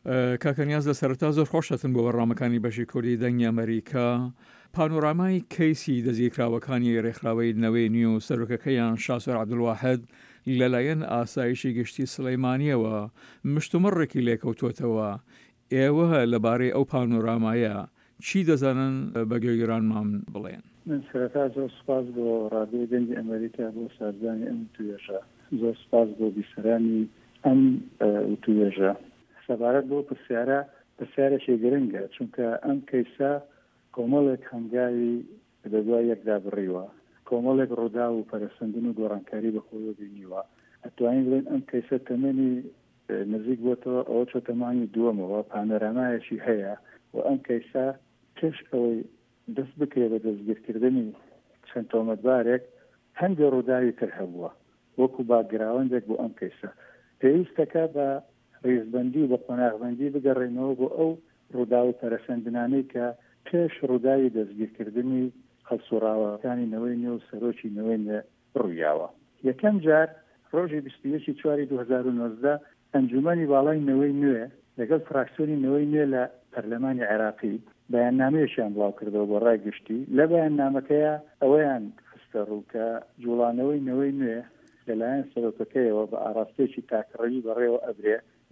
کاکەنیاز لە سەرەتا زۆر خۆشەتن بۆ بەڕامەکانی بەشی کوردی دەنگی ئەمریکا. پانۆرامای کەیسی دەزیکراوەکانی ڕێکخراوەی نەوەی نیو و سەرۆکەکەیان شاسوور عەبدولواحد لەلایەن ئاسایشی گشتی سلەیمانیەوە مشتومڕێکی لێکەوتووەتەوە. ئێوە لەبارەی ئەو پانۆرامایە چی دەزانن بە گوێگرانمان بڵێن؟ من سەرەتا زۆر سپاس بۆ ڕادیۆی دەنگی ئەمریکا بۆ سازدانی ئەم توێژە، زۆر سپاس بۆ بیسەرانی ئەم توێژە. سەبارەت بۆ پرسیارێکی گرنگە، چونکە ئەم کەیسە کۆمەڵێک هەنگاوی لە دوای یەکدا بڕیوە، کۆمەڵێک ڕوودا و پەرسەندن و گۆڕانکاری بەخۆیەوە بینیوە. ئەتوانین بڵێن ئەم کەیسە تەمەنی نزیک بۆتەوە ئەوە چۆ تەمانی دووەمەوە، پانۆرامایەکی هەیە و ئەم کەیسە پێش ئەوەی دەست بکرێت بە دەستگیرکردنی چەند تۆمەتبارێک هەندێک ڕووداوی تر هەبووە وەکو باگراوەندێک بۆ ئەم کەیسە. پێویستەکە بە ڕێزبەندی و بە قۆناغبەندی بگەڕێنەوە بۆ ئەو ڕوودا و پەرسەندنانەی کە پێش ڕووداوی دەستگیرکردنی خەڵسوڕاوەکانی نەوەی نوێ و سەرۆکی نەوەی نوێ ڕوویاوە. یەکەم جار ڕۆژی 21/4/2019 ئەنجومەنی باڵای نەوەی نوێ لەگەڵ فراکسیۆنی نەوەی نوێ لە پەرلەمانی عێراقی بەیاننامەیەکیان بڵاو کردەوە بۆ ڕای گشتی. لە بەیاننامەکەیە ئەوەیان خستە ڕوو کە جوڵانەوەی نەوەی نوێ لەلایەن سەرۆکەکەیەوە بە ئاراستەیەکی تاکڕەوی بەڕێوە ئەبرێ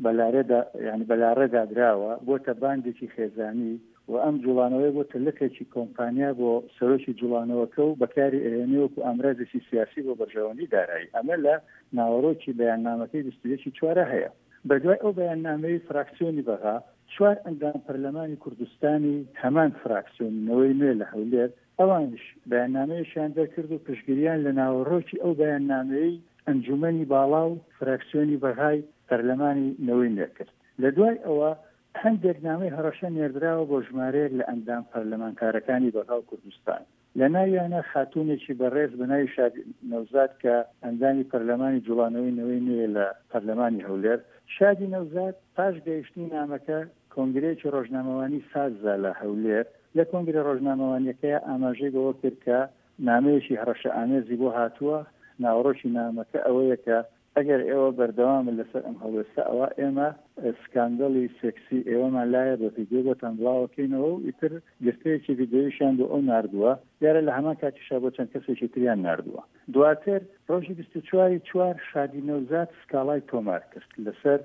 بەلارێدا دراوە بۆتە باندێکی خێزانی و ئەم جوڵانەوەی بۆتە لەکێکی کۆمپانیا بۆ سەرۆکی جوڵانەوەکە و بەکاری ئەهێنێوەکو ئامرازێکی سیاسی بۆ بەرژەوەندی دارایی. ئەمە لە ناوەڕۆکی بەیاننامەکەی 21/4 هەیە. بەدوای ئەو بەیاننامەی فراکسیۆنی بەغا 4 ئەندام پەرلەمانی کوردستانی هەمان فراکسیۆنەوەی نوێ لە هەولێر ئەوانش بەیاننامەیەشیان دەرکرد و پشتگیریان لە ناوەڕۆکی ئەو بەیاننامەی ئەنجومەنی باڵا و فراکسیۆنی بەغای پەرلەمانی نەوەی نوێ کرد. لە دوای ئەوە هەندێک نامەی هەڕەشە نێردراوە بۆ ژمارەیەک لە ئەندام پەرلەمانکارەکانی بەغا و کوردستان. لە ناویانە خاتوونێکی بەڕێز بە ناوی شادی نەوزاد کە ئەندامی پەرلەمانی جوڵانەوەی نەوەی نوێ لە پەرلەمانی هەولێر. شادی نەوزاد پاش گەیشتنی نامەکە کۆنگرەیەکی ڕۆژنامەوانی سازدا لە هەولێر. لە کۆنگرە ڕۆژنامەوانیەکەی ئاماژەی بەوە کرد کە نامەیەکی هەڕەشە ئامێزی بۆ هاتووە. ناوەڕۆکی نامەکە ئەوەیە کە ئەگەر ئێوە بەردەوامن لەسەر ئەم هەڵوێستە ئەوە ئێمە سکاندەڵی سێکسی ئێوەمان لایە بە ڤیدیۆ بۆتان بڵاوەکەینەوە و ئیتر گرتەیەکی ڤیدیۆیشیان بۆ ئەو ناردووە، دیارە لە هەمان کاتیشا بۆ چەند کەسێکی تریان ناردووە. دواتر ڕۆژی 24/4 شادی نەوزاد سکاڵای تۆمار کرد لەسەر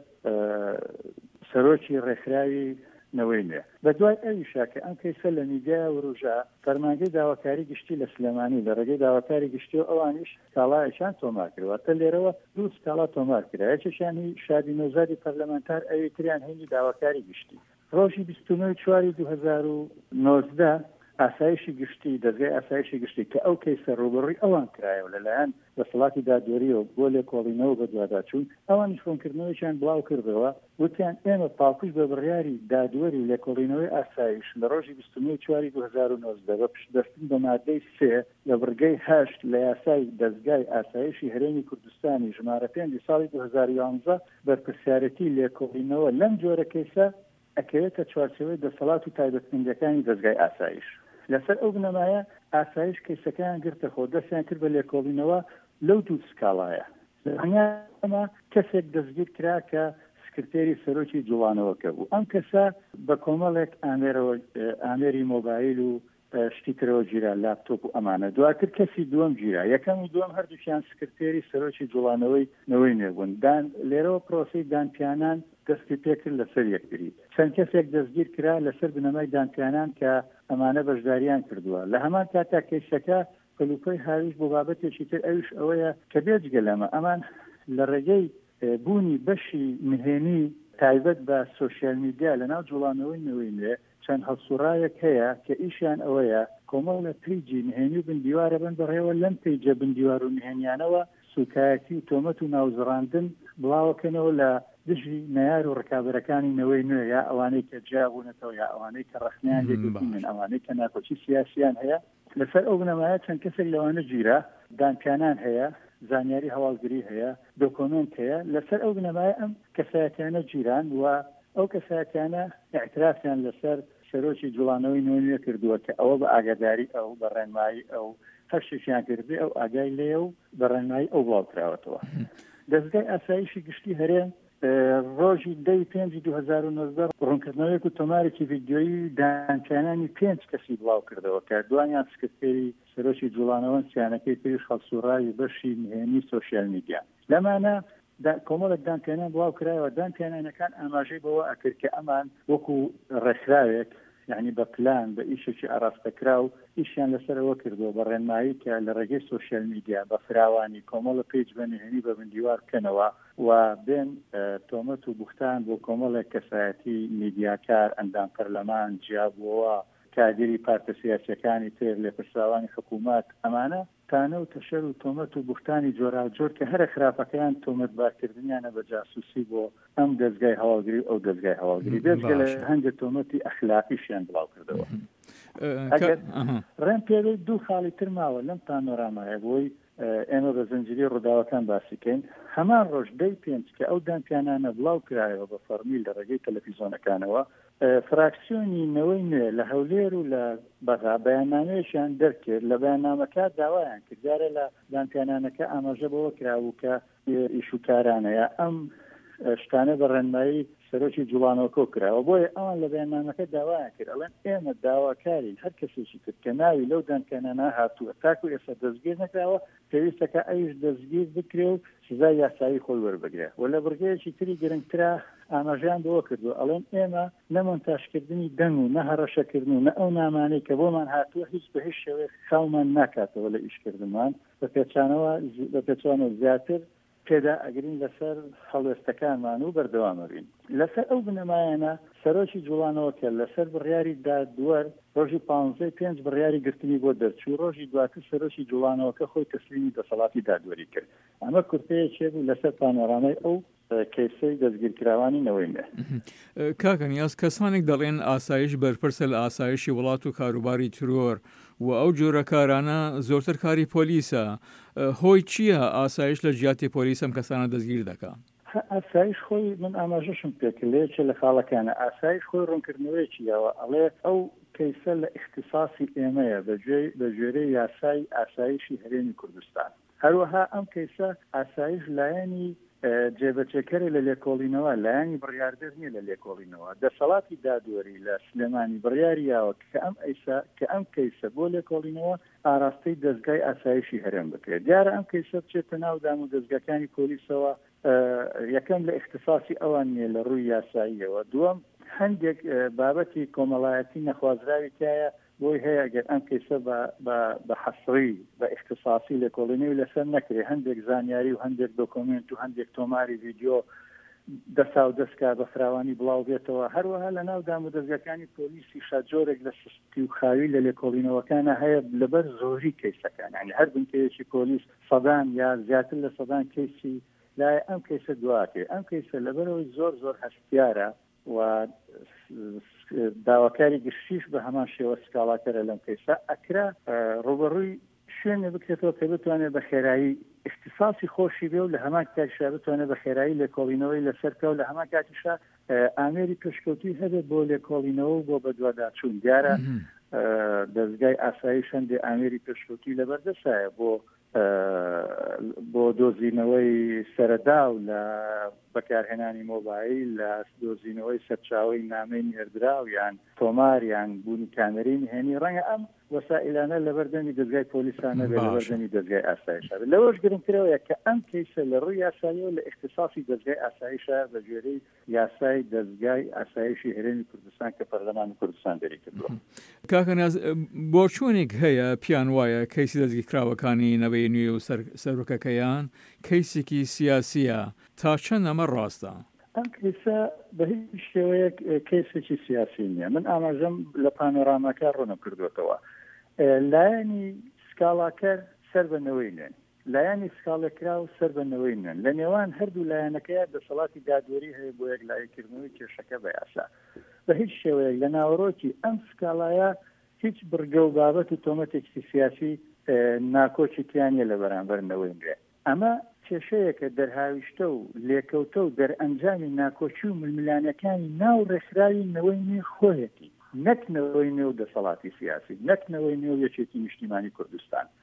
سەرۆکی ڕێکخراوی نەوەی نوێ. بە دوای ئەویشا کە ئەم کەیسە لە میدیای وروژا فەرمانگەی داواکاری گشتی لە سلێمانی لە ڕێگەی داواکاری گشتی و ئەوانیش سکاڵایەکیان تۆمار کردوە. تا لێرەوە دوو سکاڵا تۆمار کرا، یەکێکیانی شادی نەوزادی پەرلەمانتار، ئەوی تریان هێنی داواکاری گشتی. ڕۆژی 29/4/2019 ئاسایشی گشتی دەزگای ئاسایشی گشتی کە ئەو کەیسە ڕوبڕی ئەوان کرایەوە لەلایەن دەسەڵاتی دادوەریەوە بۆ لێکۆڵینەوە بە دوواداچوون. ئەوانیش فۆنکردنەوەیان بڵاو کردەوە، وتیان ئێمە پاڵپوش بە بڕیاری دادوەری لێکۆڵینەوەی ئاسایش لە ڕۆژی 29/4/2019 بە پشتبەستن بە مادەی 3 لە بڕگەی 8 لە یاسای دەستگای ئاسایشی هەرێمی کوردستانی ژمارە 5 ساڵی 2011 بەرپرسیارەتی لێکۆڵینەوە لەم جۆرە کەیسە ئەکەوێتە چوارچێوەی دەسەڵات و تایبەتمەندیەکانی دەستگای ئاسایش. لەسەر ئەو بنەمایە ئاسایش کەیسەکەیان گرتە خۆ، دەستیان کرد بە لێکۆڵینەوە لەو دوو سکاڵایە. ئەمە کەسێک دەستگیر کرا کە سکرتێری سەرۆکی جوڵانەوەکە بوو. ئەم کەسە بە کۆمەڵێک ئامێری مۆبایل و شتی ترەوە گیرا، لاپتۆپ و ئەمانە. دواتر کەسی دووەم گیرا، یەکەم و دووەم هەردووکیان سکرتێری سەرۆکی جوڵانەوەی نەوەی نوێ بوون. لێرەوە پرۆسەی دانپیانان دەستی پێکرد لەسەر یەکتری. چەند کەسێک دەستگیر کرا لەسەر بنەمای دانپیانان کە ئەمانە بەشداریان کردووە. لە هەمان کاتا کەیسەکە کەلوپەی هاویش بۆ بابەتێکی تر ئەوش ئەوەیە کە بێجگە لەمە ئەمان لە ڕێگەی بوونی بەشی نهێنی تایبەت بە سۆشیال میدیا لەناو جوڵانەوەی نەوەی نوێ چەند هەڵسوڕایەک هەیە کە ئیشیان ئەوەیە کۆمەڵە پیجی نهێنی و بندیوارە بن بەڕێوە لەم پیجە بندیوار و نهێنیانەوە سوکایەتی و تۆمەت و ناوزڕاندن بڵاوەکەنەوە لە دژی نەیار و ڕکابەرەکانی نەوەی نوێ، یا ئەوانەی کە جیابوونەتەوە، یا ئەوانەی کە ڕەخنیان لێدەبینن، ئەوانەی کە ناکۆچی سیاسیان هەیە. لەسەر ئەو بنەمایە چەند کەسێک لەوانە گیرا، دانپیانان هەیە، زانیاری هەواڵگری هەیە، دۆکۆمنت هەیە. لەسەر ئەو بنەمایە ئەم کەسایەتیانە گیران و ئەو کەسایەتیانە اعترافیان لەسەر سەرۆکی جوڵانەوەی نوێ کردووە کە ئەوە بە ئاگاداری ئەو بە ڕێنمایی ئەو هەر شتێکیان کردبێ ئەو ئاگای لێ و بە ڕێنمایی ئەو بڵاوکراوەتەوە. دەستگای ئاسایشی گشتی هەرێم ڕۆژی 10/5/2019 ڕوونکردنەوەیەک و تۆمارێکی ڤیدیۆیی دانکێنانی 5 کەسی بڵاو کردەوە کە دوانیان سکرتێری سەرۆکی جوڵانەوە سیانەکەی پێویش خەڵسوڕایی بەشی نهێنی سۆشیال میدیا لەمانە کۆمەڵێک دانکێنان بڵاو کرایەوە دانکێنانەکان ئاماژەی بەوە ئەکرد کە ئەمان وەکو ڕێکخراوێک یعنی بە پلان بە ئیشێکی ئاراستەکرا و ئیشیان لەسەرەوە کردەوە بە ڕێنمایی کە لە ڕێگەی سۆشیال میدیا بە فراوانی کۆمەڵە پیج بەنهێنی بە بندیوار بکەنەوە و بێن تۆمەت و بوختان بۆ کۆمەڵێک کەسایەتی میدیاکار ئەندام پەرلەمان جیابووەوە کادری پارتە سیاسیەکانی تر لێپرساوانی حکوومەت ئەمانە تانە و تەشەر و تۆمەت و بوختانی جۆراوجۆر کە هەرە خراپەکەیان تۆمەتبارکردنیانە بە جاسوسی بۆ ئەم دەستگای هەواڵگری ئەو دەستگای هەواڵگری بێجگە لە هەندێک تۆمەتی ئەخلاقیشیان بڵاو کردەوە ڕێم پێوەی دوو خاڵی تر ماوە لەم پانۆرامایە بۆی ئێمە بە زنجیری ڕووداوەکان باسیکەین هەمان ڕۆژ 5 کە ئەو دانکێنانە بڵاو کرایەوە بە فەرمی لە ڕێگەی تەلەڤیزۆنەکانەوە فراکسیۆنی نەوەی نوێ لە هەولێر و لە بەغا بەیاننامەیەشیان دەرکرد لە بەیاننامەکە داوایان کرد جارە لە دانکێنانەکە ئاماژە بەوە کراوە کە ئیشوکارانەیە ئەم شتانە بە ڕێنمایی سەرۆکی جوڵانەوە کراوە بۆیە ئەوان لە بەیاننامەکە داوایان کرد ئەڵێن ئێمە داواکاری هەر کەسێکی کرد کە ناوی لەو دانکێنانە هاتووە تاکو ئێستا دەستگیر نەکراوە پێویستەکە ئەویش دەستگیر بکرێ و سزای یاسایی خۆی وەربگرێ و لە بڕگەیەکی تری گرنگترا ئاماژیان بەوە کردووە ئەڵێن ئێمە نە مۆنتاژکردنی دەنگ و نە هەڕەشەکردن و نە ئەو نامانەی کە بۆمان هاتووە هیچ بە هیچ شێوەیە خاومان ناکاتەوە لە ئیشکردنمان بە پێچوانەوە زیاتر پێدا ئەگرین لەسەر هەڵوێستەکانمان و بەردەوامەبین لەسەر ئەو بنەمایانە سەرۆکی جوڵانەوە کە لەسەر بڕیاری دادوەر ڕۆژی 15 بڕیاری گرتنی بۆ دەرچوو ڕۆژی دواتر سەرۆکی جوڵانەوەکە خۆی تەسلیمی دەسەڵاتی دادوەری کرد ئەمە کورتەیەکێ بوو لەسەر پانۆرامای ئەو کەیسەی دەستگیرکراوانی نەوەینە کاکەنیاز کەسانێک دەڵێن ئاسایش بەرپرسە لە ئاسایشی وڵات و کاروباری ترۆر و ئەو جۆرە کارانە زۆرتر کاری پۆلیسە هۆی چییە ئاسایش لە جیاتی پۆلیس ئەم کەسانە دەستگیر دەکات ئاسایش خۆی من ئاماژەشم پێکلێکە لە خاڵەکانە ئاسایش خۆی ڕوونکردنەوەیەکیەوە ئەڵێ ئەو کەیسە لە اختصاصی ئێمەیە بە ژێرەی یاسای ئاسایشی هەرێمی کوردستان هەروەها ئەم کەیسە ئاسایش لایەنی جێبەجێکەرە لە لێکۆڵینەوە لایەنی بڕیاردەر نیە لە لێکۆڵینەوە دەسەڵاتی دادوەری لە سلێمانی بڕیاریاوە کە ئەم کەیسە بۆ لێکۆڵینەوە ئاراستەی دەستگای ئاسایشی هەرێم بکرێت دیارە ئەم کەیسە بچێتە ناو دام و دەستگاکانی پۆلیسەوە یەکەم لە اختصاصی ئەوان نیە لە ڕووی یاساییەوە دووەم هەندێک بابەتی کۆمەڵایەتی نەخوازراوی تایە بۆی هەیە ئەگەر ئەم کەیسە بە حەسڕی بە اختصاصی لێکۆڵینەوەی لەسەر نەکرێ هەندێک زانیاری و هەندێک دۆکۆمنت و هەندێک تۆماری ڤیدیۆ دەسا و دەستکا بە فراوانی بڵاو بێتەوە هەروەها لە ناو دام و دەستگاکانی پۆلیسی شاجۆرێک لە سستی و خاوی لە لێکۆڵینەوەکانە هەیە لەبەر زۆری کەیسەکان یعنی هەر بنکەیەکی پۆلیس سەدان یا زیاتر لە سەدان کەیسی لای ئەم کەیسە دواکێ ئەم کەیسە لەبەرەوەی زۆر هەستیارە و داواکاری گشتیش بە هەمان شێوە سکاڵاکەرە لەم کەیسە ئەکرا ڕوبەڕووی شوێنێ بکرێتەوە کە بتوانێت بە خێرایی اختصاصی خۆشی بێ و لە هەمان کاتیشا بتوانێت بە خێرایی لێکۆڵینەوەی لەسەر کە و لە هەمان کاتیشا ئامێری پێشکەوتوی هەبێت بۆ لێکۆڵینەوە و بۆ بەدواداچوون دیارە دەستگای ئاسایش هەندێ ئامێری پێشکەوتوی لەبەردەسایە بۆ دۆزینەوەی سەرەدا و لە بەکارهێنانی مۆبایل لە دۆزینەوەی سەرچاوی نامەی نێردراو یان تۆماریان بوونی کامێرەی نهێنی ڕەنگە ئەم وەسائلانە لەبەردەمی دەستگای پۆلیسانە بێ لەبەردەمی دەستگای ئاسایشە لەوەش گرنگترەوەیە کە ئەم کەیسە لە ڕووی یاساییەوە لە اختصاصی دەستگای ئاسایشە بە ژێرەی یاسای دەستگای ئاسایشی هەرێمی کوردستان کە پەرلەمانی کوردستان دەری کردووە کاکەنیاز بۆ چۆنێک هەیە پیان وایە کەیسی دەستگیرکراوەکانی نەوەی نوێ و سەرۆکەکەیان کەیسێکی سیاسیە تا چەند ئەمە ڕاستە ئەم کەیسە بە هیچ شێوەیەک کەیسێکی سیاسی نییە من ئاماژەم لە پانۆراماکە ڕوونە کردوێتەوە لایەنی سکاڵاکەر سەر بەنەوەی نوێن لایەنی سکاڵەکرا و سەر بەنەوەی نوێن لە نێوان هەردوو لایەنەکەیە دەسەڵاتی دادوەری هەیە بۆ یەکلایەکردنەوەی کێشەکە بە یاسا بە هیچ شێوەیەک لە ناوەڕۆکی ئەم سکاڵایە هیچ بڕگە و بابەت و تۆمەتێکی سیاسی ناکۆچی تیانە لە بەرامبەرنەوەی نوێ ئەمە کێشەیەکە دەرهاویشتە و لێکەوتە و دەرئەنجامی ناکۆچی و ململانەکانی ناو ڕێکخراوی نەوەی نوێ خۆیەتی نەکنەوەی نێو دەسەڵاتی سیاسی نەکنەوەی نێو یەکێتی نیشتیمانی کوردستان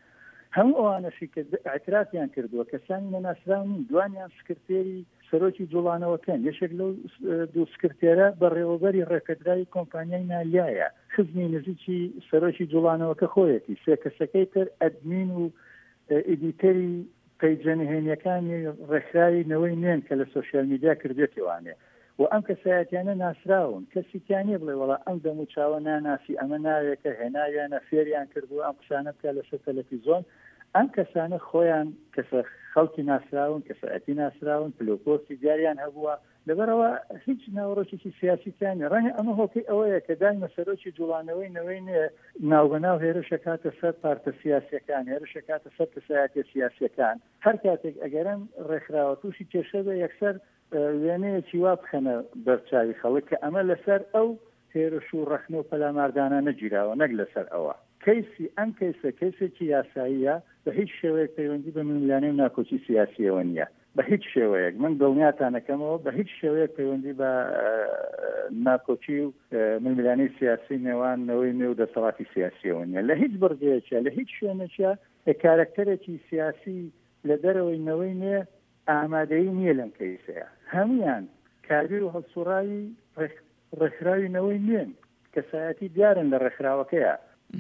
هەموو ئەوانەشی کە ئاعترافیان کردووە کەسانی نەناسراون دوانیان سکرتێری سەرۆکی جوڵانەوەکەن یەشێک لەو دوو سکرتێرە بەڕێوەبەری ڕێکەدرایی کۆمپانیای نالیایە خزمی نزیکی سەرۆکی جوڵانەوەکە خۆیەتی سێ کەسەکەی تر ئەدمین و ئیدیتەری پەیجەنهێنیەکانی ڕێکخراوی نوێن کە لە سۆشیال میدیا کردێتیوانێ و ئەم کەسایەتیانە ناسراون کەسیتیانێ بڵێ وڵا ئەم دەم و چاوە ناناسی ئەمە ناوێکە هێناویانە فێریان کردو ئەم قسانە بکە لەسەر تەلەڤیزۆن ئەم کەسانە خۆیان کەسە خەڵکی ناسراون کەسایەتی ناسراون پلۆپۆستی دیاریان هەبووە لەبەرەوە هیچ ناوەڕۆکێکی سیاسیتیانی ڕەنگە ئەمە هۆکەی ئەوەیە کە دایمە سەرۆکی جوڵانەوەی نەوەی نێ ناوبەناو هێرشە کاتە سەر پارتە سیاسیەکان هێرشە کاتە سەر کەسایەتی سیاسیەکان هەر کاتێک ئەگەرن ڕێکخراوە تووشی کێشە بێ یەکسەر وێنەیەکی وا بخەنە بەرچاوی خەڵک کە ئەمە لەسەر ئەو هێرش و ڕەخنە و پەلاماردانە نەگیراوە نەک لەسەر ئەوە کەیسی ئەم کەیسە کەیسێکی یاساییە بە هیچ شێوەیەک پەیوەندی بە ملیانەی و ناکۆچی سیاسیەوە نییە بە هیچ شێوەیەک من دڵنیاتانەکەمەوە بە هیچ شێوەیەک پەیوەندی بە ناکۆچی و ملیانەی سیاسی نێوانەوەی نێو دەسەڵاتی سیاسیەوە نییە لە هیچ بڕگەیەکە لە هیچ شوێنێکە کارکتەرێکی سیاسی لە دەرەوەی نەوەی نێ ئامادەی نییە لەم کەیسەیە هەمویان کاربیر و هەڵسوڕایی ڕێکخراوی نەوەی نوێن کەسایەتی دیارن لە ڕێکخراوەکەیە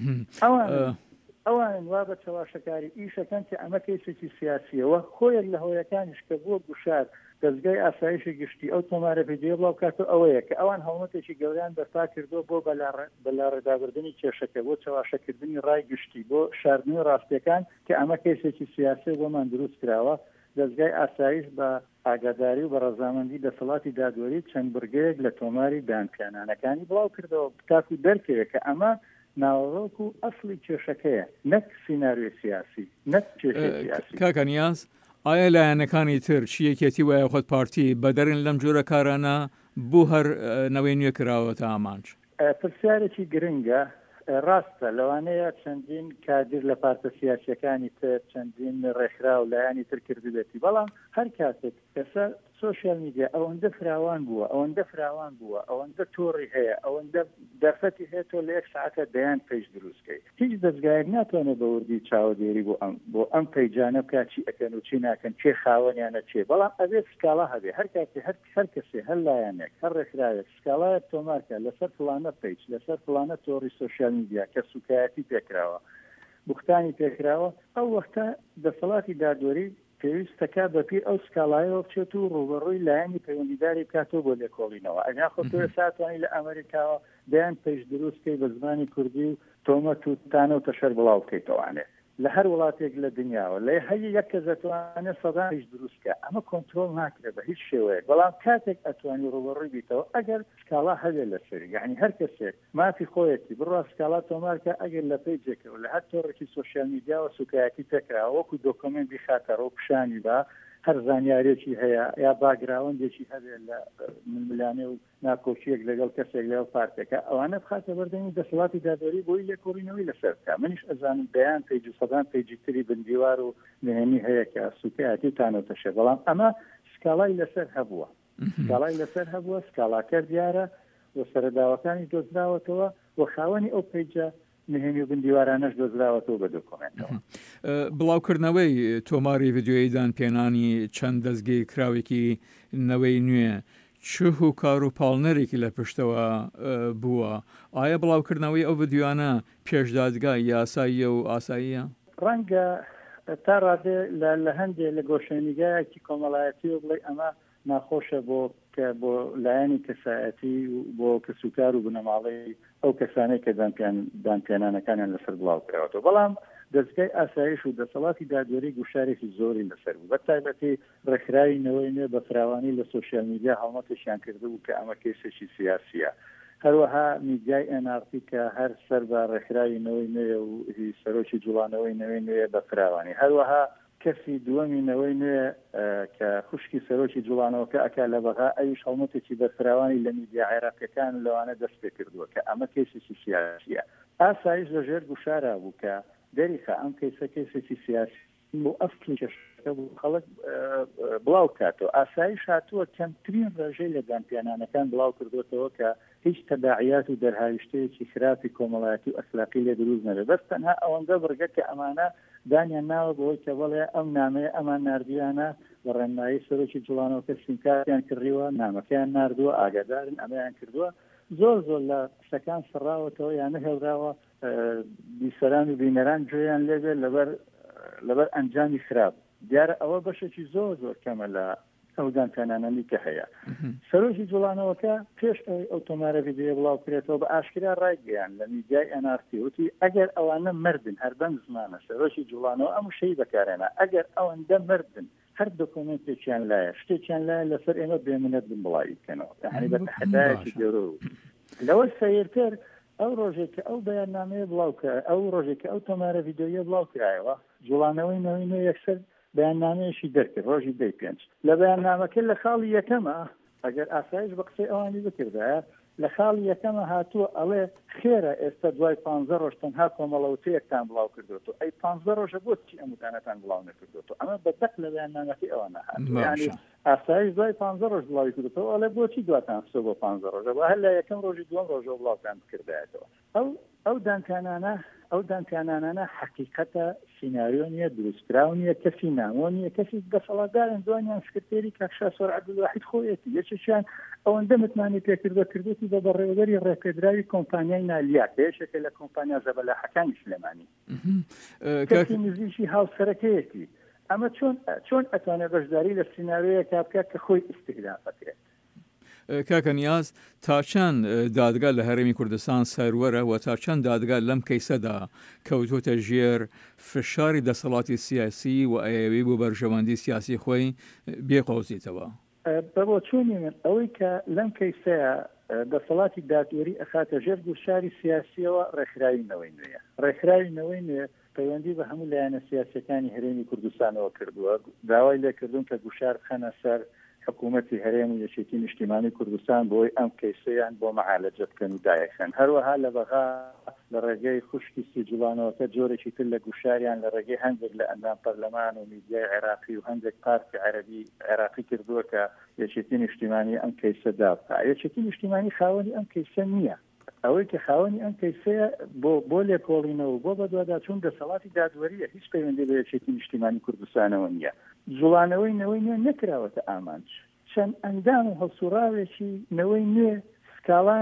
ئەوان وا بە چاواشەکاری ئیشەکەن کە ئەمە کەیسێکی سیاسیەوە خۆیەک لە هۆیەکانیش کە بووە گوشار دەستگای ئاسایشی گشتی ئەو تۆمارە پێدێ بڵاو کاتۆ ئەوەیە کە ئەوان هەڵمەتێکی گەوریان بەرپا کردووە بۆ بەلا ڕێدابردننی کێشەکە بۆ چاواشەکردنی ڕای گشتی بۆ شاردنی ڕاستیەکان کە ئەمە کەیسێکی سیاسی بۆمان دروست کراوە دەستگای ئاسایش بە ئاگاداری و بە ڕەزامەندی دەسەڵاتی دادوەری چەند برگەیەک لە تۆماری دانپیانانەکانی بڵاو کردەوە تاکو دەرکەوێت کە ئەمە ناوەڕۆک و ئەسڵی کێشەکەیە نەک سیناریۆ سیاسی نەک کێشە سیاسی کاکە نیاز ئایا لایەنەکانی تر چیەکێتی وایە خۆت پارتی بەدەرن لەم جۆرە کارانە بوو هەر نەوەی نوێ کراوەتە ئامانج پرسیارێکی گرنگە ڕاستە لەوانەیە چەندین کادر لە پارتە سیاسیەکانی تر چەندین ڕێکخرا و لایانی تر کردبێتی بەڵام هەر کاتێک کەسە سۆشیال میدیا ئەوەندە فراوان بووە ئەوەندە تۆڕی هەیە ئەوەندە دەرفەتی هەیە تۆ لە 1 ساعتە دەیان پێش دروستکەی هیچ دەستگایەک ناتوانێت بە وردی چاوەدێری بۆ ئەم پەیجانە بکات چی ئەکەن و چی ناکەن چێ خاوەنیانە چێ بەڵام ئەبێت سکاڵا هەبێ هەر کاتێ هەر کەسێ هەر لایەنێک هەر ڕێکخراوێک سکاڵایەک تۆمارکە لەسەر فلانە پەیج لەسەر فلانە تۆڕی سۆشیال میدیا کە سوکایەتی پێکراوە بوختانی پێکراوە ئەو وەختە دەسەڵاتی دادوەری پێویستەکە بەپیر ئەو سکاڵایەوە بچێت و ڕوبەڕووی لایەنی پەیوەندیداری بکاتەوە بۆ لێکۆڵینەوە ئەگەر خۆ تۆ ساتوانی لە ئەمریکاوە دەیان پێش دروستکەی بە زمانی کوردی و تۆمەت و تانە و تەشەر بڵاو بکەیتەوانێت لە هەر وڵاتێک لە دنیاوە لە هەیە یەک کەس دەتوانێت سەدان پێش دروستکە ئەمە کۆنترۆل ناکرێت بە هیچ شێوەیە بەڵام کاتێک ئەتوانی ڕوبەڕووی بیتەوە ئەگەر سکاڵا هەبێ لەسەر یعنی هەر کەسێک مافی خۆیەتی بڕوا سکاڵا تۆمارکە ئەگەر لە پێیجێکەوە لە هەر تۆڕێکی سۆشیال میدیا و سوکایەتی پێکراوە وەکو دۆکۆمنت بخاتە ڕۆ پیشانی بە هەر زانیارێکی هەیە یا باگراوەندێکی هەبێت لە ململانێ و ناکۆچیەک لەگەڵ کەسێک لەو پارتەکە ئەوانە بخاتە بەردەمی دەسەڵاتی دادوەری بۆی لێکۆڵینەوەی لەسەر بکە منیش ئەزانم بەیان پێیج و سەدان پێیجی تری بندیوار و نهێنی هەیە کە سوکایەتی تانۆتەشە بەڵام ئەمە سکاڵای لەسەر هەبووە سکاڵاکە دیارە و سەرداوەکانی دۆزراوەتەوە و خاوەنی ئەو پێیجە نهێنی و بندیوارانەش دۆزراوەتەوە بە دۆکۆمنتەوە بڵاوکردنەوەی تۆماری ڤیدیۆیی دانپێنانی چەند دەستگەی کراوێکی نەوەی نوێ چه و کار و پاڵنەرێکی لە پشتەوە بووە ئایا بڵاوکردنەوەی ئەو ڤیدیۆانە پێشدادگای یاساییە و ئاساییە ڕەنگە تا ڕادێ لە هەندێک لە گۆشەنیگایەکی کۆمەڵایەتی و بڵێ ئەمە ناخۆشە بۆ لایەنی کەسایەتی بۆ کەسوکار و بنەماڵی ئەو کەسانەی کە دانپێنانەکانیان لەسەر بڵاوکراوەوە بەڵام دەستگای ئاسایش و دەسەڵاتی دادوەری گوشارێکی زۆری لەسەر بوو بە تایبەتی ڕێکخراوی نەوەی نوێ بە فراوانی لە سۆشیال میدیا هەڵمەتێکیان کردبوو کە ئەمە کێسێکی سیاسیە هەروەها میدیای NRP کە هەر سەر بە ڕێکخراوی نەوەی نوێ و سەرۆکی جوڵانەوەی نەوەی نوێ بە فراوانی هەروەها کەسی دووەمی نەوەی نوێ کە خوشکی سەرۆکی جوڵانەوەکە ئەکا لە بەغا ئەویش هەڵمەتێکی بە فراوانی لە میدیا عێراقیەکان لەوانە دەست پێ کردووە کە ئەمە کێسێکی سیاسیە ئاسایش لەژێر گوشارا بوو کە دەریخە ئەم کەیسێکی سیاسی بۆ ئەفکی کێشەکە بوو خەڵک بڵاو کاتەوە ئاسایش هاتووە کەمترین ڕێژەی لە دانپێنانەکان بڵاو کردوێتەوە کە هیچ تەداعیات و دەرهاویشتەیەکی خراپی کۆمەڵایەتی و ئەخلاقی لێ دروست نەبێت بەس تەنها ئەوەندە بڕگە کە ئەمانە دانیان ناوە بۆی کە بڵێ ئەم نامەیە ئەمان نردویانە بە ڕێنمایی سەرۆکی جوڵانەوەکە سینکاریان کڕیوە نامەکەیان نردووە ئاگادارن ئەمەیان کردووە زۆر لە قسەکان سڕاوەتەوە یانە هێڵراوە بیسەران و بینەران گوێیان لێبێ لەبەر ئەنجامی خراپ دیارە ئەوە بەشێکی زۆر کەمە لە ئەو دانکانانەی کە هەیە سەرۆکی جوڵانەوەکە پێش ئەو تۆمارە ڤیدیۆ بڵاو کرێتەوە بە ئاشکرا ڕایگەیان لە میدیای ئەنارتی وتی ئەگەر ئەوانە مردن هەر بەم زمانە سەرۆکی جوڵانەوە ئەم شەی بەکارێنە ئەگەر ئەوەندە مردن هەر دۆکۆمنتێکیان لایە شتێکیان لایە لەسەر ئێمە بێمنەت بن بڵاوی بکەنەوە یعنی بە تەحدایەکی گەورە لەوە سەیرتر ئەو ڕۆژێک کە ئەو بەیاننامەیە بڵاوکە ئەو ڕۆژێک کە ئەو تۆمارە ڤیدیۆیە بڵاو کرایەوە جوڵانەوەی نەوەی یەکسەر بەیاننامەیەشی دەرکرد ڕۆژی 5 لە بەیاننامەکە لە خاڵی یەکەمە ئەگەر ئاسایش بە قسەی ئەوانی بکردایە لە خاڵی یەکەمە هاتووە ئەڵێ خێرە ئێستا دوای 15 ڕۆژ تەنها کۆمەڵەوتەیەکتان بڵاو کردوەوە ئەی 15 ڕۆژە بۆچی ئەمتانەتان بڵاو نەکردوەوە ئەمە بەدەق لە بەیاننامەکەی ئەوانە هات ئاسایش دوای 15 ڕۆژ بڵاوی کردوەوە ئەڵێ بۆچی دواتان سۆ بۆ 15 ڕۆژە بە هەر لە یەکەم ڕۆژی دووەم ڕۆژەوە بڵاوتان بکردایەتەوە ئەو دانکانانە حقیقەتە سیناریۆ نیە دروستکراو نیە کەسی نامۆ نیە کەسی دەسەڵاتدارن دوانیان سکرتێری کاکشا سۆر عەبدولواحید خۆیەتی یەکێکیان ئەوەندە متمانی پێکردوەتی بە بەڕێوەبەری ڕێپێدراوی کۆمپانیای نالیا کە یەکێکە لە کۆمپانیا زەبەلاحەکانی سلێمانی کەسی نزیکی هاوسەرەکەیەتی ئەمە چۆن ئەتوانێت بەشداری لە سیناریۆیەکا بکات کە خۆی ئیستیغلافەکرێت کاکە نیاز تا چەند دادگا لە هەرێمی کوردستان سەروەرە و تا چەند دادگا لەم کەیسەدا کەوتوتە ژێر فشاری دەسەڵاتی سیاسی و ئەیەوی بۆ بەرژەوەندی سیاسی خۆی بێقۆزیتەوە بەبۆ چوونی من ئەوەی کە لەم کەیسەیە دەسەڵاتی دادوەری ئەخاتە ژێر گوشاری سیاسیەوە ڕێکخراوینەوەی نوێیە ڕێکخراوینەوەی نوێ پەیوەندی بە هەموو لایەنە سیاسەکانی هەرێمی کوردستانەوە کردووە داوای لێکردوون کە گوشار بخەنە سەر حکوومەتی هەرێم و یەکێتی نیشتیمانی کوردستان بۆی ئەم کەیسەیان بۆ مەعالەجە بکەن و دایەخەن هەروەها لە بەغا لە ڕێگەی خوشکی سیجوڵانەوەکە جۆرێکی تر لە گوشاریان لە ڕێگەی هەندێک لە ئەندام پەرلەمان و میدیای عێراقی و هەندێک پارتی عێراقی کردووە کە یەکێتی نیشتیمانی ئەم کەیسە دابکە یەکێتی نیشتیمانی خاوەنی ئەم کەیسە نییە ئەوەی کە خاوەنی ئەم کەیسەیە بۆ لێکۆڵینەوە بۆ بەدواداچوون دەسەڵاتی دادوەریە هیچ پەیوەندی بە یەکێتی نیشتیمانی کوردستانەوە نییە جوڵانەوەی نەوەی نوێ نەکراوەتە ئامانج چەند ئەندام و هەڵسوڕاوێکی نەوەی نوێ سکاڵا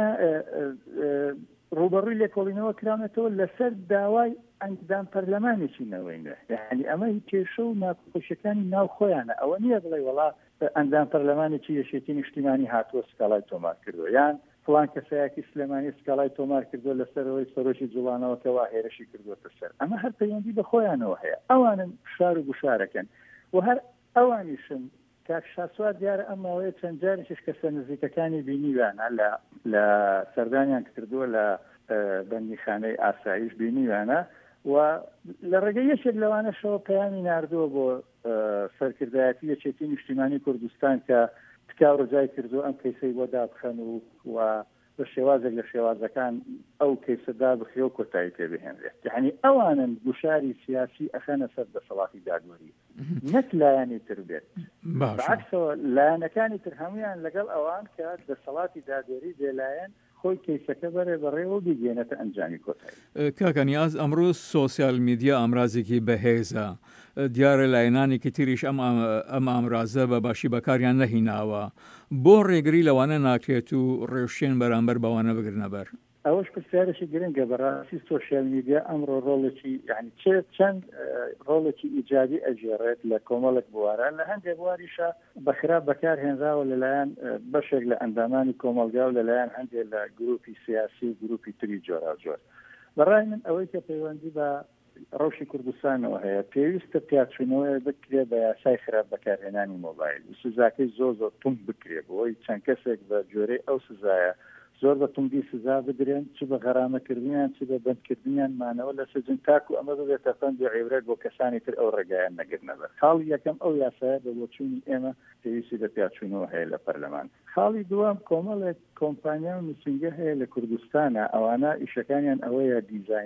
ڕوبەڕووی لێکۆڵینەوە کراونەتەوە لەسەر داوای ئەندام پەرلەمانێکی نەوەی نوێ یعنی ئەمە کێشە و ناخۆشیەکانی ناو خۆیانە ئەوە نییە بڵێ وڵا ئەندام پەرلەمانێکی یەکێتی نیشتیمانی هاتووە سکاڵای تۆمار کردووە یان فڵان کەسایەکی سلێمانی سکاڵای تۆمار کردووە لەسەرەوەی سەرۆکی جوڵانەوەکە وا هێرشی کردووەتە سەر ئەمە هەر پەیوەندی بە خۆیانەوە هەیە ئەوانن شار و گوشارەکەن و هەر ئەوانیشن کاکشاسوار دیارە ئەم ماوەیە چەند جارێکیش کەسە نزیکەکانی بینیوانە لە سەردانیان کردووە لە بەندیخانەی ئاسایش بینیوانە و لە ڕێگەی یەکێک لەوانەشەوە پەیامی ناردووە بۆ سەرکردایەتی یەکێتی نیشتیمانی کوردستان کە تکاو ڕجای کردو ئەم کەیسەی بۆ دابخەن و بە شێوازێک لە شێوازەکان ئەو کەیسە دابخێ و کۆتایی پێبهێنرێت یعنی ئەوانن گوشاری سیاسی ئەخەنە سەر دەسەڵاتی دادوەری نەک لایەنی تر بێت بەعکسەوە لایەنەکانی تر هەمویان لەگەڵ ئەوان کە دەسەڵاتی دادوەری بێلایەن خۆی کەیسەکە بەرێ بەڕێوە بیگێنێتە ئەنجامی کۆتایی کاکە نیاز ئەمڕۆ سۆسیال میدیا ئامرازێکی بەهێزە دیارە لایەنانێکی تریش ئەم ئامرازە بە باشی بەکاریان نەهیناوە بۆ ڕێگری لەوانە ناکرێت و ڕێوشێن بەرامبەر بەوانە بگرنەبەر ئەوەش پرسیارێکی گرنگە بەڕاستی سۆشیال میدیا ئەمڕۆ ڕۆڵێکی یعنی چەند ڕۆڵێکی ئیجابی ئەجێڕێت لە کۆمەڵێک بوارە لە هەندێک بواریشە بەخراپ بەکارهێنراوە لەلایەن بەشێک لە ئەندامانی کۆمەلگا و لەلایەن هەندێک لە گروپی سیاسی و گروپی تری جۆراوجۆر بەڕای من ئەوەی کە پەیوەندی بە ڕەوشی کوردستانەوە هەیە پێویستە پیاچوونەوەی بکرێ بە یاسای خراپ بەکارهێنانی مۆبایل و سزاکەی زۆر تونگ بکرێ بۆی چەند کەسێک بە جۆرەی ئەو سزایە زۆر بە توندی سزا بدرێن چ بە غەرامەکردنیان چ بە بەندکردنیان مانەوە لە سجن تاکو ئەمە ببێتە فەندی عیبرەت بۆ کەسانی تر ئەو ڕێگایان نەگرنەبەر خاڵی یەکەم ئەو یاسایە بە بۆچوونی ئێمە پێویستی بە پیاچوونەوە هەیە لە پەرلەمان خاڵی دووەم کۆمەڵێک کۆمپانیا و نووسینگە هەیە لە کوردستانە ئەوانە ئیشەکانیان ئەوەیە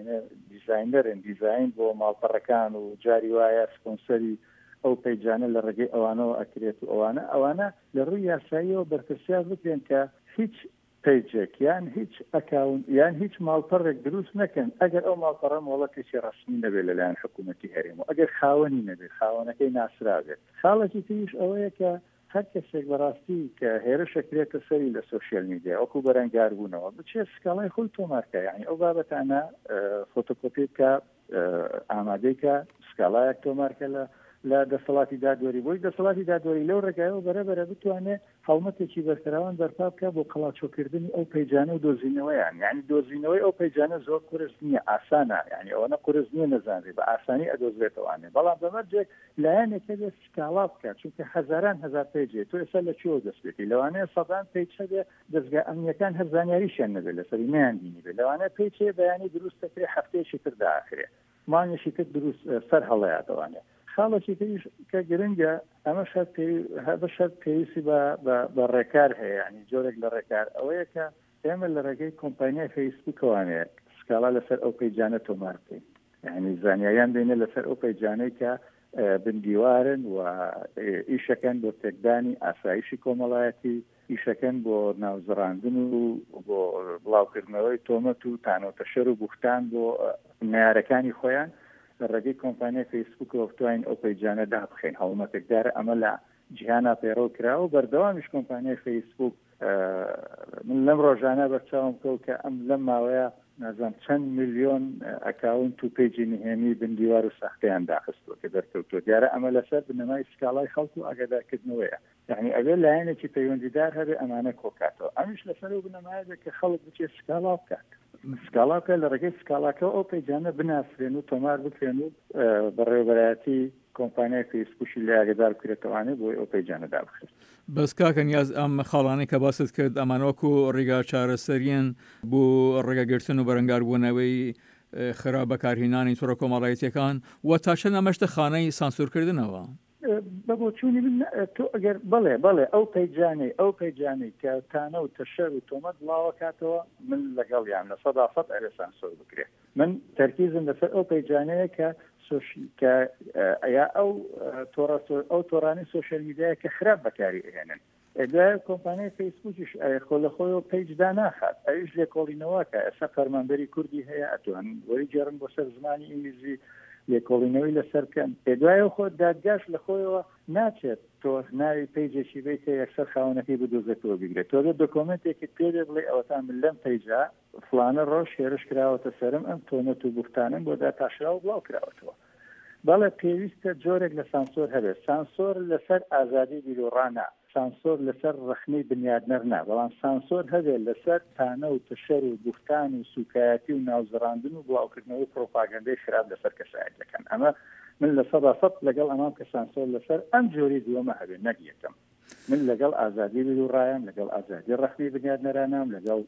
دیزاینەرن دیزاین بۆ ماڵپەڕەکان و جاری وایە سپۆنسەری ئەو پەیجانە لە ڕێگەی ئەوانەوە ئەکرێت و ئەوانە لە ڕووی یاساییەوە بەرپرسیار بکرێن کە هیچ پیجێک یان هیچ ئەکاون یان هیچ ماڵپەڕێک دروست نەکەن ئەگەر ئەو ماڵپەڕە وڵاتێکی ڕسمی نەبێت لەلایەن حکوومەتی هەرێم و ئەگەر خاوەنی نەبێت خاوەنەکەی ناسرابێت خاڵێکی تریش ئەوەیە کە هەر کەسێک بەڕاستی کە هێرشەکرێتە سەری لە سوشیال میدیا وەکو بەرەنگاربوونەوە بچێت سکاڵای خۆی تۆمارکە یعنی ئەو بابەتانە فۆتۆکۆپی بکە ئامادەی کە سکاڵایەک تۆمارکە لە دەسەڵاتی دادوەری بۆی دەسەڵاتی دادوەری لەو ڕێگایەوە بەرەبەرە بتوانێت هەڵمەتێکی بەرکراوان بەرپا بکە بۆ قەڵاچۆکردنی ئەو پەیجانە و دۆزینەوەیان یعنی دۆزینەوەی ئەو پەیجانە زۆر قورس نییە ئاسانە یعنی ئەوەنە قورس نییە نەزانێت بە ئاسانی ئەدۆزرێتەوانێ بەڵام بەمەرجێک لایەنێکە دێت سکاڵا بکات چونکە هەزاران هەزار پەیجێت تۆ ئێستا لە چۆ دەستێتی لەوانەیە سەدان پەیج هەبێ دەستگا ئەمنیەکان هەر زانیاریشیان نەبێت لەسەری نەیانبینی بێت لەوانەیە پەیجێ بەیانی دروست دەکرێت هەفتەیەکی تر داخرێ مانگێکی تر دروست سەر هەڵەیاتەوانێت خاڵێکی تریش کە گرنگە ئەمە شەرت پێویستی بە ڕێکار هەیە ینی جۆرێک لە ڕێکار ئەوەیە کە ئێمە لە ڕێگەی کۆمپانیای فەیسبووکەوانەیە سکاڵا لەسەر ئەو پەیجانە تۆمار بکەین یعنی زانیاریان بینە لەسەر ئەو پەیجانەی کە بندیوارن و ئیشەکەن بۆ تێکدانی ئاسایشی کۆمەڵایەتی ئیشەکەن بۆ ناوزڕاندن و بۆ بڵاوکردنەوەی تۆمەت و تانۆتە شەر و بوختان بۆ معیارەکانی خۆیان لە ڕێگەی کۆمپانیای فەیسبووکەوە بتوانین ئەو پەیجانە دابخەین هەوڵمەتێکدارە ئەمە لە جیهانا پەیڕەو کراوە و بەردەوامیش کۆمپانیای فەیسبووک من لەم ڕۆژانە بەرچاوم کەوت کە ئەم لەم ماوەیە نازانم چەند ملیۆن ئەکاونت و پێیجی نهێنی بندیوار و ساختەیان داخستووە کە دەرکەوتووە دیارە ئەمە لەسەر بنەمای سکاڵای خەڵک و ئاگادارکردنەوەیە یعنی ئەگەر لایەنێکی پەیوەندیدار هەبێ ئەمانە کۆکاتەوە ئەمیش لەسەر و بنەمایە کە خەڵک بچێت سکاڵا بکات سکاڵاکە لە ڕێگەی سکاڵاکەەوە ئەو پەیجانە بناسرێن و تۆمار بکرێن و بەڕێوەبەرایەتی کۆمپانیای فەیسبووکی لە ئاگادار بکرێتەوانێت بۆی ئەو پەیجانە دابخرێت بەس کاکە نیاز ئەم خاڵانەی کە باست کرد ئەمانوەکو ڕێگا چارەسەریان بۆ ڕێگەگرتن و بەرەنگاربوونەوەی خراپ بەکارهێنانی تۆڕە کۆمەڵایەتیەکان و تا چەند ئەمەشتە خانەی سانسورکردنەوە بەبۆچوونی من تۆ ئەگەر بڵێ ئەو پەیجانەی کە تانە و تەشەر و تۆمەت بڵاوە کاتەوە من لەگەڵیان لە 100% ئەرێ سانسۆر بکرێت من تەرکیزم لەسەر ئەو پەیجانەیە کە ئەو تۆڕانی سۆشیال میدیای کە خراپ بەکاری ئێنن ئەگەر کۆمپانیای فەیسبووکیش خۆ لە خۆیەوە پەیجدا ناخات ئەویش لێکۆڵینەوە کە ئێستا فەرمانبەری کوردی هەیە ئەتوان وەری جێڕن بۆ سەر زمانی ئینگلیزی لێکۆڵینەوەی لەسەرکەن پێدوایە خۆ دادگاش لە خۆیەوە ناچێت تۆ ناوی پەیجێکی بێت کە یەکسەر خاوەنەکەی بدۆزێتەوە بگرێت تۆ دۆکۆمنتێکت پێدێ بڵێ ئەوەتان من لەم پەیجا فلانە ڕۆژ هێرش کراوەتە سەرم ئەم تۆمەت و بوختانم بۆ داتاشرا و بڵاو کراوەتەوە بەڵێ پێویستە جۆرێک لە سانسۆر هەبێت سانسۆر لەسەر ئازادی بیرۆڕانە سانسۆر لەسەر ڕخنەی بنیادنەر نا بەڵام سانسۆر هەبێت لەسەر تانە و تەشەر و بوختان و سوکایەتی و ناوزڕاندن و بڵاوکردنەوەی پرۆپاگەندەی خراپ لەسەر کەسایەتەکان ئەمە من لە 100% لەگەڵ ئەمام کە سانسۆر لەسەر ئەم جۆری دووەمە هەبێت نەگیەکەم من لەگەڵ ئازادی بیرۆڕایم لەگەڵ ئازادی ڕخنەی بنیادنەرانم لەگەڵ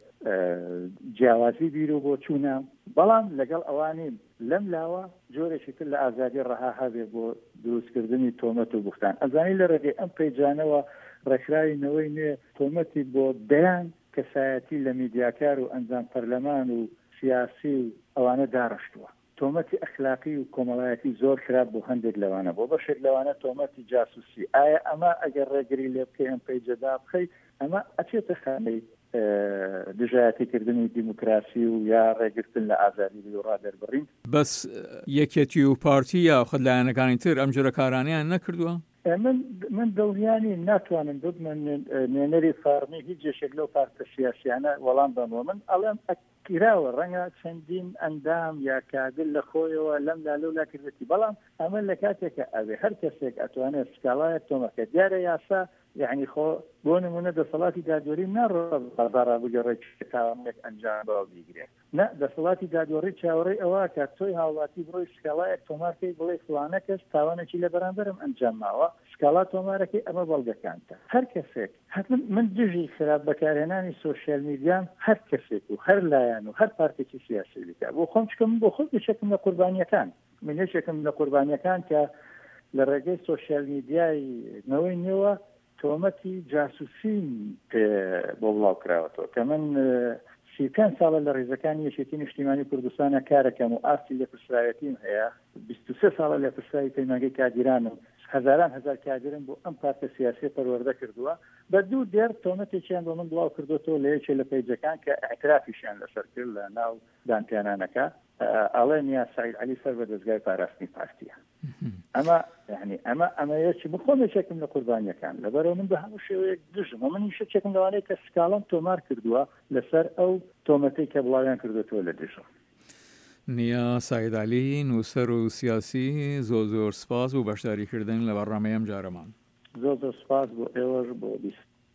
جیاوازی بیرۆ بۆ چوونام بەڵام لەگەڵ ئەوانیم لەم لاوە جۆرێکی تر لە ئازادی ڕەها هەبێت بۆ دروستکردنی تۆمەت و بوختان ئەزانی لە ڕێگەی ئەم پەیجانەوە ڕێکخراوینەوەی نوێ تۆمەتی بۆ دەیان کەسایەتی لە میدیاکار و ئەنجام پەرلەمان و سیاسی و ئەوانە داڕشتووە تۆمەتی ئەخلاقی و کۆمەڵایەتی زۆر خراپ بۆ هەندێک لەوانە بۆ بەشێک لەوانە تۆمەتی جاسوسی ئایا ئەمە ئەگەر ڕێگری لێ بکەی ئەم پەیجەدا بخەی ئەمە ئەچێتە خانەی دژایەتیکردنی دیموکراسی و یا ڕێگرتن لە ئازادی بیرۆڕا دەربڕین بەس یەکێتی و پارتی یا خودلایەنەکانی تر ئەم جۆرە کارانیان نەکردووە من دڵنیانی ناتوانم ببمە نوێنەری فارمی هیچ جێشێک لەو پارتە سیاسیانە وەڵام بەمەوە من ئەڵێم کراوە ڕەنگە چەندین ئەندام یا کادر لە خۆیەوە لەم لالۆلا کردێتی بەڵام ئەمە لە کاتێکە ئەوێ هەر کەسێک ئەتوانێت سکاڵایەک تۆمەکە دیارە یاسا یعنی خۆ بۆ نمونە دەسەڵاتی دادوەری ناڕۆبارا بگەڕێک تاوانێک ئەنجام بەوە بیگرێت نه دەسەڵاتی دادوەری چاوەڕێی ئەوە کە تۆی هاوڵاتی بڕۆی سکاڵایەک تۆمارکەی بڵێ فلانە کەس تاوانێکی لە بەرامبەرم ئەنجام ماوە سکاڵا تۆمارەکەی ئەمە بەڵگەکانتە هەر کەسێک من دژی خراپ بەکارهێنانی سۆشیال میدیام هەر کەسێک و هەر لایەن و هەر پارتێکی سیاسی بکە بۆ خۆم چکەم بۆ خۆم یەکێکم لە قوربانیەکان من یەکێکم لە قوربانیەکان کە لە ڕێگەی سۆشیال میدیای نەوەی نوێوە تۆمەتی جاسوسی بۆ بڵاو کراوەتەوە کە من 35 ساڵە لە ڕێزەکانی یەکێتی نیشتیمانی کوردستانە کارەکەم و ئاستی لە پرسرایەتیم هەیە 23 ساڵە لە پرسرایی پەیمانگەی کادیرانم هزاران هزار کادرن بۆ ئەم پارتە سیاسی پەروەردە کردووە بە دوو دێر تۆمەتێکیان بۆ من بڵاو کردوەوە لە یەکێ لە پەیجەکان کە ئاعترافیشیان لەسەر کرد لە ناو دانتیانانەکە ئەڵێن یا سعید عەلی سەر بە دەستگای پاراستنی پارتیە. ئەمە یەکی بخۆمێکێکم لە قوربانیەکان لەبەرەوە من بە هەموو شێوەیەک دژم و من شتێکم لەوانەیە کە سکاڵم تۆمار کردووە لەسەر ئەو تۆمەتەی کە بڵاویان کردوێتەوە لە دژم. نیا سعید علی نووسەر و سیاسی زۆر سپاس و بەشداریکردن لە بەڕامەیەم جارەمان. زۆر سپاس بۆ ئێوەش بۆ بیست